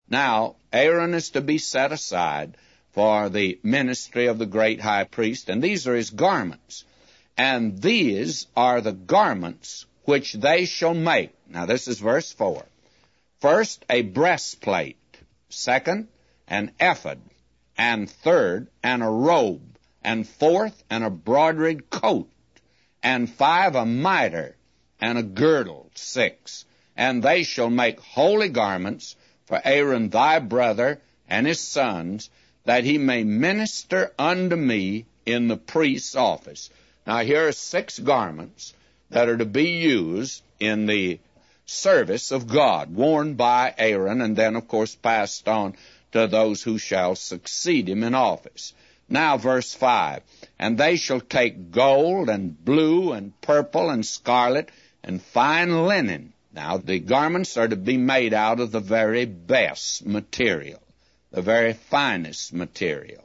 Now, Aaron is to be set aside for the ministry of the great high priest, and these are his garments. And these are the garments which they shall make. Now, this is verse 4. First, a breastplate. Second, an ephod. And third, and a robe. And fourth, an embroidered coat. And 5, a mitre. And a girdle. 6. And they shall make holy garments for Aaron thy brother and his sons, that he may minister unto me in the priest's office. Now, here are 6 garments that are to be used in the service of God, worn by Aaron, and then, of course, passed on to those who shall succeed him in office. Now, verse 5, and they shall take gold and blue and purple and scarlet and fine linen. Now, the garments are to be made out of the very best material, the very finest material.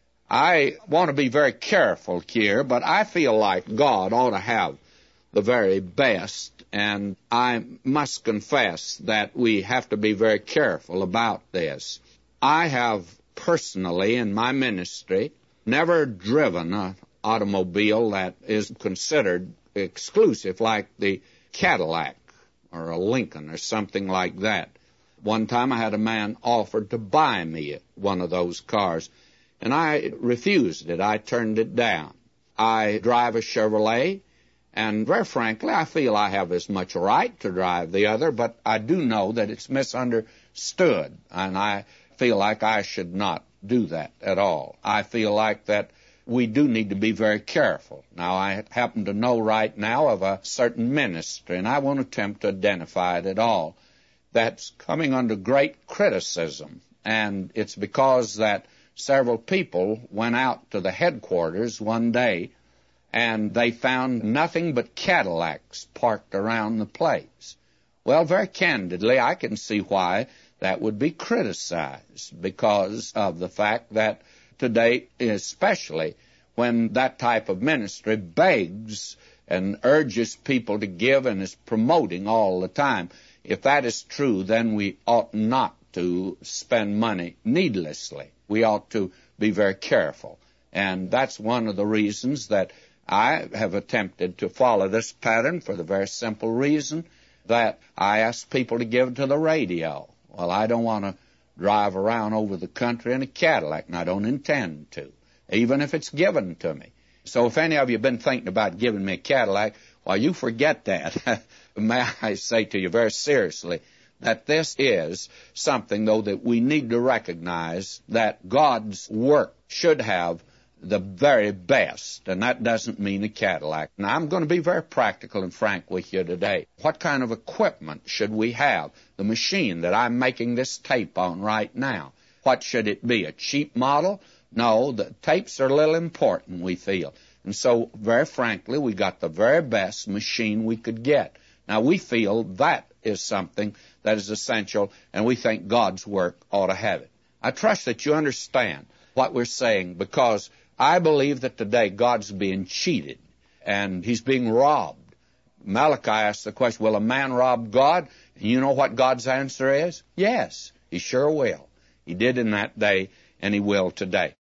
I want to be very careful here, but I feel like God ought to have the very best, and I must confess that we have to be very careful about this. I have personally, in my ministry, never driven an automobile that is considered exclusive, like the Cadillac or a Lincoln or something like that. One time I had a man offered to buy me one of those cars, and I refused it. I turned it down. I drive a Chevrolet, and very frankly, I feel I have as much right to drive the other, but I do know that it's misunderstood, and I feel like I should not do that at all. I feel like that we do need to be very careful. Now, I happen to know right now of a certain ministry, and I won't attempt to identify it at all, that's coming under great criticism, and it's because that several people went out to the headquarters one day, and they found nothing but Cadillacs parked around the place. Well, very candidly, I can see why that would be criticized, because of the fact that today, especially when that type of ministry begs and urges people to give and is promoting all the time, if that is true, then we ought not to spend money needlessly. We ought to be very careful. And that's one of the reasons that I have attempted to follow this pattern, for the very simple reason that I ask people to give to the radio. Well, I don't want to drive around over the country in a Cadillac, and I don't intend to, even if it's given to me. So if any of you have been thinking about giving me a Cadillac, well, you forget that. May I say to you very seriously that this is something, though, that we need to recognize, that God's work should have the very best, and that doesn't mean a Cadillac. Now, I'm going to be very practical and frank with you today. What kind of equipment should we have? The machine that I'm making this tape on right now, what should it be? A cheap model? No, the tapes are a little important, we feel. And so, very frankly, we got the very best machine we could get. Now, we feel that is something that is essential, and we think God's work ought to have it. I trust that you understand what we're saying, because I believe that today God's being cheated, and he's being robbed. Malachi asked the question, will a man rob God? And you know what God's answer is? Yes, he sure will. He did in that day, and he will today.